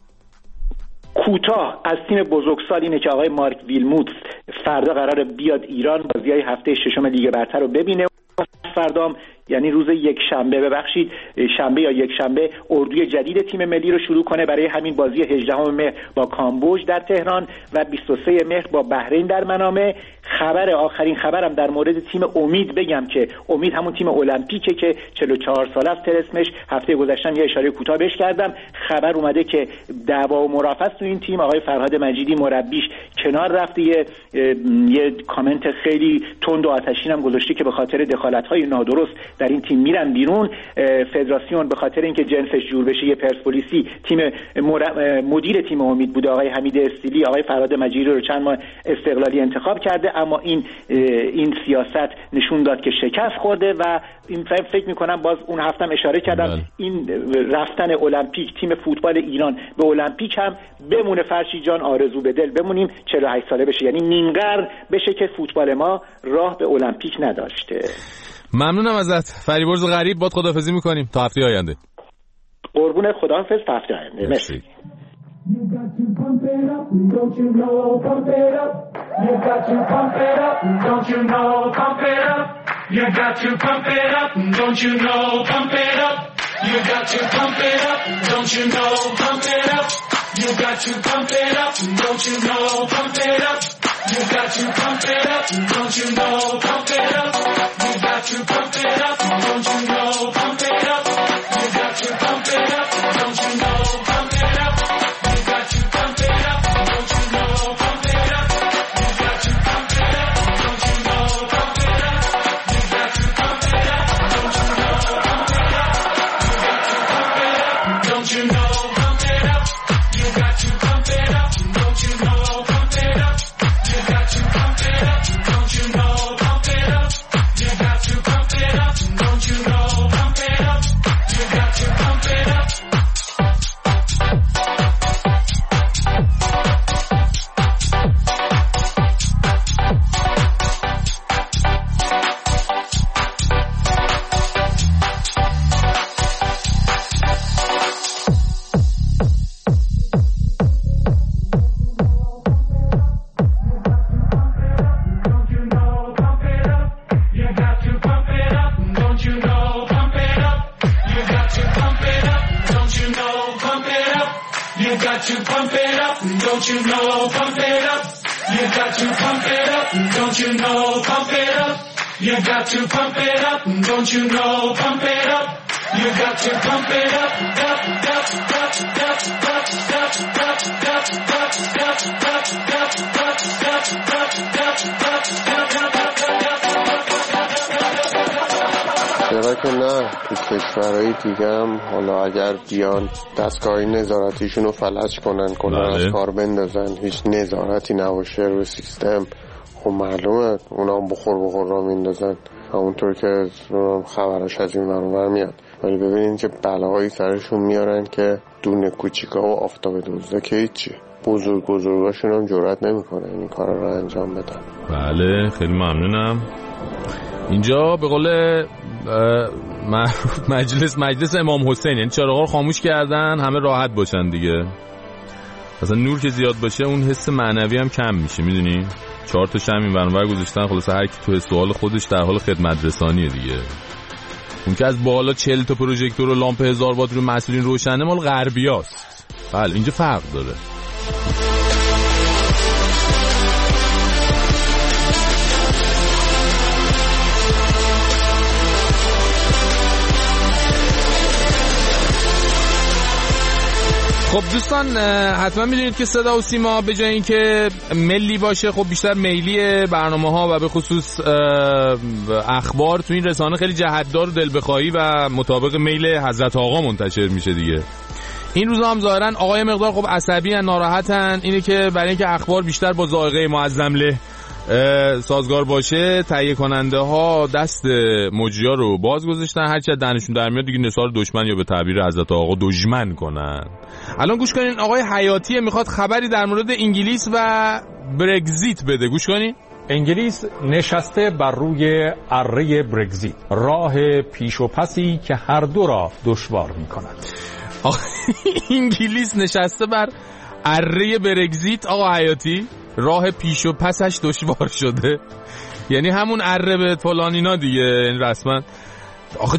کوتاه از تیم بزرگسال اینه که آقای مارک ویلموتس فردا قراره بیاد ایران بازی‌های هفته ششم لیگ برتر رو ببینه. فردام یعنی روز شنبه یا یک شنبه اردوی جدید تیم ملی رو شروع کنه برای همین بازی 18 مهر با کامبوج در تهران و 23 مهر با بحرین در منامه. آخرین خبرم در مورد تیم امید بگم که امید همون تیم المپیکه که 44 سال است اسمش. هفته گذشتم یه اشاره کوتاه بهش کردم. خبر اومده که دعوا و مرافعه تو این تیم، آقای فرهاد مجیدی مربیش کنار رفته، یه کامنت خیلی تند و آتشین هم گذاشته که به خاطر دخالت‌های نادرست در این تیم میرن بیرون. فدراسیون به خاطر اینکه جنسش جور بشه یه پرسپولیسی تیم مدیر تیم امید بوده آقای حمید استیلی، آقای فرهاد مجیدی رو چند ماه استقلالی انتخاب کرده، اما این سیاست نشون داد که شکست خورده و این فکر میکنم باز اون هفتم اشاره کردم این رفتن المپیک تیم فوتبال ایران به المپیک هم بمونه. فرشی جان آرزو به دل بمونیم 48 ساله بشه، یعنی نیم قرن بشه که فوتبال ما راه به المپیک نداشته. ممنونم ازت فریبرز غریب، باد خداحافظی میکنیم تا هفته آینده. قربون خداحافظ تا هفته آینده. مرسی. You got to pump it up, don't you know, pump it up. You got to pump it up, don't you know, pump it up. You got to pump it up, don't you know, pump it up. You got to pump it up, don't you know, pump it up. You got to pump it up, don't you know, pump it up. You got to pump it up, don't you know, pump it up. You got to pump it up, don't you know, pump it up. You got to pump it up, don't you know, pump it up. You got to pump it up, don't you know, pump it up. You got to pump it up. got to pump it up, don't you know, pump it up. You got to pump it up, don't you know, pump it up. You got to pump it up, don't you know, pump it up. You got to pump it up, up, up, up, up, up, up, up, up, up, چرا که نه. تو کشورهای دیگه هم حالا اگر بیان دستگاه نظارتیشون رو فلج کنن از کار بندازن، هیچ نظارتی نباشه رو سیستم، خب معلومه اونا هم بخور را میندازن، همونطور که خبرش از این ور میاد. ولی ببینین که بلاهایی سرشون میارن که دونه کوچیکا و آفتاب دوزده که هیچی. بزرگاشون هم جرئت نمیکنن این کارا رو انجام بدن. بله خیلی ممنونم. اینجا به قول مجلس امام حسین، یعنی چراغا رو خاموش کردن همه راحت باشن دیگه. مثلا نور که زیاد باشه اون حس معنوی هم کم میشه، میدونی؟ 4 تا شمع این ور گذاشتن، خلاص هر کی تو سوال خودش در حال خدمت رسانیه دیگه. اون که از بالا 40 تا پروژکتور و لامپ 1000 وات رو مسئولین روشنه مال غربیاست. بله اینجا فرق داره. خب دوستان حتما میدونید که صدا و سیما به جای اینکه ملی باشه خب بیشتر میلیه. برنامه‌ها و به خصوص اخبار تو این رسانه خیلی جهت‌دار و دل بخواهی و مطابق میل حضرت آقا منتشر میشه دیگه. این روزا هم ظاهرا آقای مقدار خب عصبی ان، ناراحتن. اینه که برای اینکه اخبار بیشتر با ذائقه معظم له سازگار باشه، تهیه کننده ها دست مجری‌ها رو باز گذاشتن، هر چی دهنشون در میاد دیگه نثار دشمن یا به تعبیر حضرت آقا دشمن کنن. الان گوش کنین، آقای حیاتی میخواد خبری در مورد انگلیس و برگزیت بده. گوش کنین. انگلیس نشسته بر روی اره برگزیت، راه پیش و پسی که هر دو را دشوار میکند. انگلیس نشسته بر اره برگزیت آقا حیاتی، راه پیش و پسش دشوار شده، یعنی همون اره به فلانینا دیگه. این رسما آخه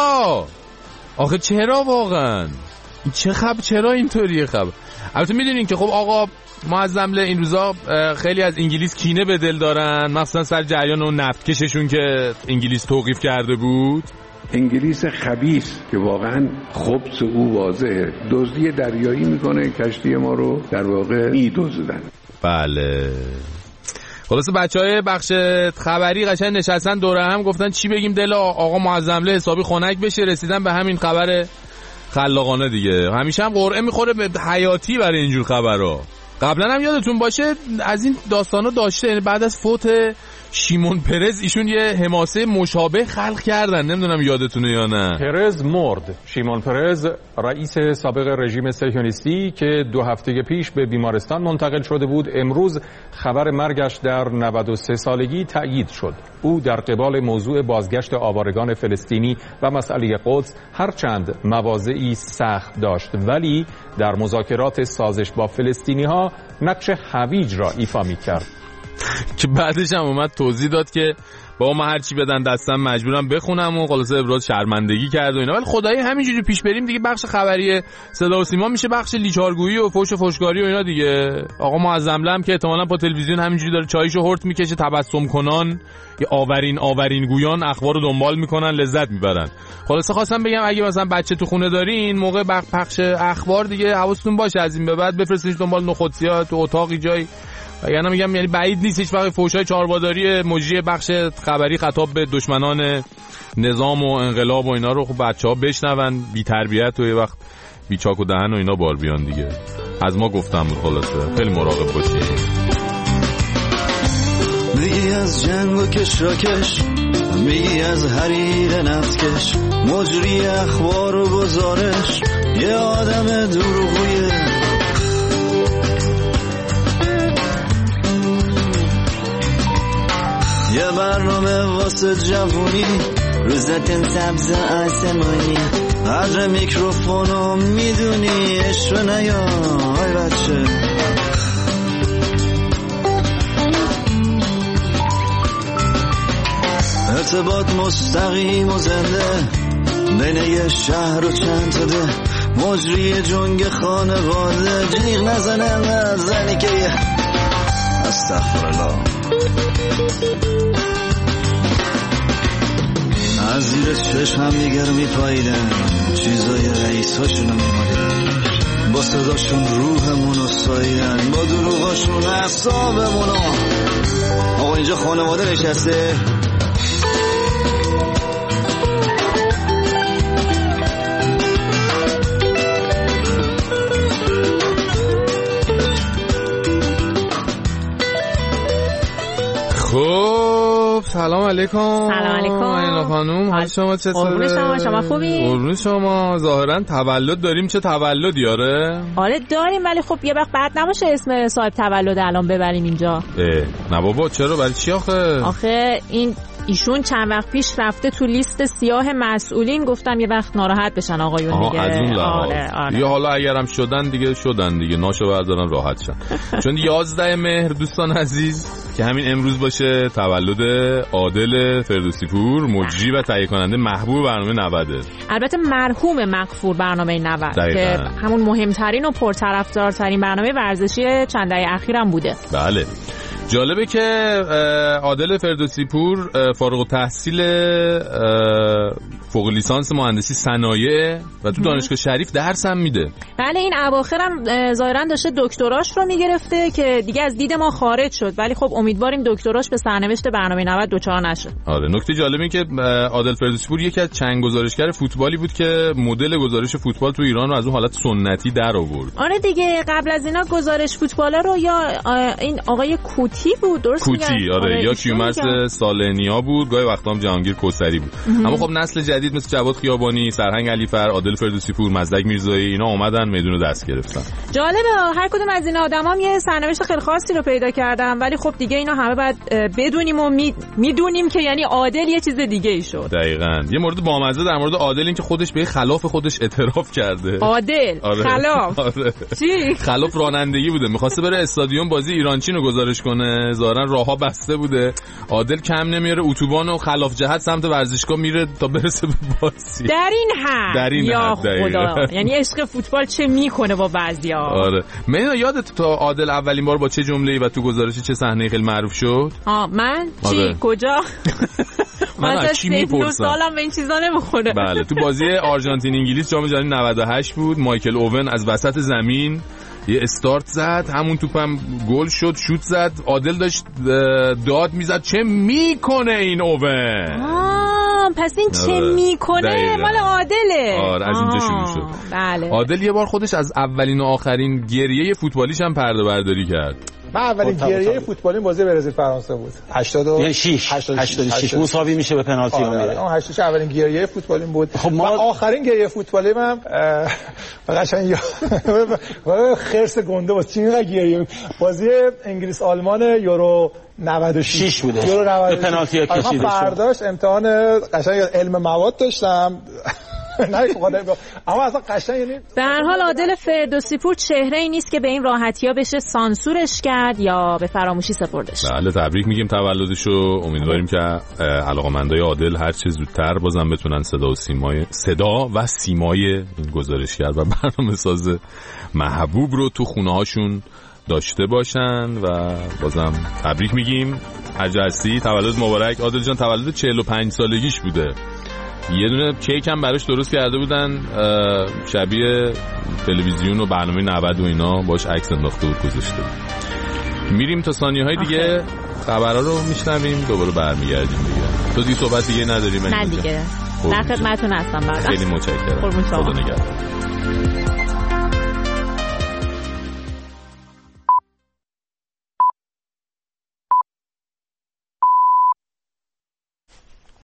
چرا واقعا چرا اینطوریه خبر؟ البته میدونین که خب آقا معظم له این روزا خیلی از انگلیس کینه به دل دارن، مثلا سر جریان اون نفتکششون که انگلیس توقیف کرده بود. انگلیس خبیث که واقعا خبث او واضحه، دزدی دریایی میکنه، کشتی ما رو در واقع میدزدن. بله خلاصه بچهای بخش خبری قشنگ نشستن دوره هم گفتن چی بگیم دل آقا معظم له حسابی خنک بشه، رسیدن به همین خبر خلاقانه دیگه. همیشه هم قرعه میخوره به حیاتی برای اینجور خبرها. قبلا هم یادتون باشه از این داستانا داشته، یعنی بعد از فوت شیمون پرز ایشون یه حماسه مشابه خلق کردن، نمیدونم یادتونه یا نه. پرز مرد. شیمون پرز رئیس سابق رژیم صهیونیستی که 2 هفته پیش به بیمارستان منتقل شده بود، امروز خبر مرگش در 93 سالگی تأیید شد. او در قبال موضوع بازگشت آوارگان فلسطینی و مسئله قدس هرچند مواضعی سخت داشت، ولی در مذاکرات سازش با فلسطینی‌ها نقش هویج را ایفا می‌کرد. که بعدش هم اومد توضیح داد که با ما هرچی بدن دستم مجبورم بخونم و خلاصه ابراز شرمندگی کرد و اینا. ولی خدایی همینجوری پیش بریم دیگه بخش خبری صدا و سیما میشه بخش لیچارگویی و فوش و فوشکاری و اینا دیگه. آقا معظم له که احتمالاً با تلویزیون همینجوری داره چایشو هورت میکشه، تبسم کنان یا آورین گویان اخبار رو دنبال میکنن، لذت میبرن. خلاصه خواستم بگم اگه مثلا بچه تو خونه دارین موقع پخش اخبار دیگه حواستون باشه از این به بعد بفرستینش دنبال نخودسیا تو اتاقی جای، یعنی میگم یعنی بعید نیست هیچ وقت فوشای چارباداری مجری بخش خبری خطاب به دشمنان نظام و انقلاب و اینا رو خب بچه‌ها بشنون، بی تربیت و یه وقت بی چاک و دهن و اینا بار بیان دیگه. از ما گفتم خلاصه خیلی مراقب باشید. میگی از جنگ و کشراکش، میگی از حریر نفتکش، مجری اخبار و گزارش، یه آدم دروغویه. یه برنامه واسه جوونی، روزتن سبز آسمانی، قدر میکروفونو میدونی، عشق نیا های بچه. ارتباط مستقیم و زنده بین یه شهر و چند تا ده، مجری جنگ خانواده، جیغ نزنه زنی که استغفرالله. از زیر چشم دیگر میپاییدن، چیزای رئیساشونو میمالیدن، با صداشون روحمونو ساییدن، با دروغاشون اعصابمونو. آقا اینجا خانواده نشسته، خب سلام علیکم. سلام علیکم خانم، حال شما چطوره؟ شما خوبی؟ قربون شما. ظاهرا تولد داریم. چه تولدی؟ آره داریم، ولی خب یه وقت بعد نباشه اسم صاحب تولد الان ببریم اینجا. نه بابا چرا؟ برای چی آخه ایشون چند وقت پیش رفته تو لیست سیاه مسئولین، گفتم یه وقت ناراحت بشن آقایون دیگه. از اون لحاظ. آره. یا حالا اگرم شدن دیگه ناشو بردارن راحت شن. چون 11 مهر دوستان عزیز که همین امروز باشه تولد عادل فردوسی پور، مجری و تهیه کننده محبوب برنامه 90. البته مرحوم مغفور برنامه 90 که همون مهمترین و پرطرفدارترین برنامه ورزشی چند دهه اخیرم بوده. بله. جالبه که عادل فردوسی پور فارغ التحصیل فوق لیسانس مهندسی صنایع و تو دانشگاه شریف درس هم میده. بله این اواخرم ظاهرا داشته دکتراش رو میگرفته که دیگه از دید ما خارج شد، ولی خب امیدواریم دکتراش به سرنوشت برنامه 90 دوچار نشه. آره نکته جالب این که عادل فردوسی پور یکی از چند گزارشگر فوتبالی بود که مدل گزارش فوتبال تو ایران رو از اون حالت سنتی در آورد. آره دیگه قبل از اینا گزارش فوتبالا رو یا این آقای کوتی بود، درست میگم؟ کوتی آره یا کیومرث سالنیا بود، گاهی وقتا هم جهانگیر کوثری بود. اما خب نسل جدید مثل جواد خیابانی، سرهنگ علیفر، عادل فردوسی پور، مزدک میرزایی اینا اومدن میدون رو دست گرفتن. جالبه هر کدوم از این آدمام یه سرنوشت خیلی خاصی رو پیدا کردن، ولی خب دیگه اینا همه باید بدونیم و میدونیم که یعنی عادل یه چیز دیگه ای شد. دقیقاً. یه مورد بامزه در مورد عادل این که خودش به خلاف خودش اعتراف کرده. عادل آره. خلاف آره. چی؟ خلاف رانندگی بوده، می‌خواسته بره استادیوم بازی ایرانچین رو گزارش کنه، ظاهرا راهها بسته بوده. عادل کم نمیاره اتوبان و خلاف جهت سمت ورزشگاه میره تا برسه به بازی. در این حد یا خدا، یعنی عشق فوتبال چه میکنه با بعضیا. آره من یادت تو عادل اولین بار با چه جمله‌ای و تو گزارش چه صحنه خیلی معروف شد؟ من چی؟ آره. کجا؟ من از چی میپرسم؟ سالم به این چیزا نمیخوره. بله تو بازی آرژانتین انگلیس جام جهانی 98 بود. مایکل اوون از وسط زمین یه استارت زد، همون توپم گل شد، شوت زد. عادل داشت داد میزد چه میکنه این اوون. پس این چه میکنه مال عادله. آره از اینجا شروع شد. بله. عادل یه بار خودش از اولین و آخرین گریه فوتبالیش هم پرده برداری کرد. من اولین گریه فوتبالی بازی برزیل فرانسه بود. 86 مساوی میشه به پنالتی میره. 86 اولین گریه فوتبالی بود. خب ما آخرین گریه فوتبالی من قشنگ خرس گنده بود. چقدر گریه بازی انگلیس آلمان یورو 96 بوده. یورو 96 به پنالتی کشیده شد. فرداش امتحان قشنگ علم مواد داشتم. نه خدا، اما اصلا قشنگ یعنی به هر حال عادل فردوسی پور چهره‌ای نیست که به این راحتی‌ها بشه سانسورش کرد یا به فراموشی سپردش. بله تبریک میگیم تولدشو. امیدواریم که علاقه‌مندای عادل هر چه زودتر بازم بتونن صدا و سیمای این گزارشگر و برنامه‌ساز محبوب رو تو خونه‌هاشون داشته باشن و بازم تبریک میگیم. هر جا هستی تولد مبارک. عادل جان تولد 45 سالگیش بوده. یه دونه کیک هم براش درست کرده بودن شبیه تلویزیون و برنامه 90 و اینا، باش عکس انداخته بود گذاشته. میریم تا ثانیه‌های دیگه خبرها رو میشنویم، دوباره برمیگردیم دیگه. تو دیگه صحبت دیگه نداریم؟ نه دیگه. در خدمتتون هستم. خیلی متشکرم. خدا نگهدار.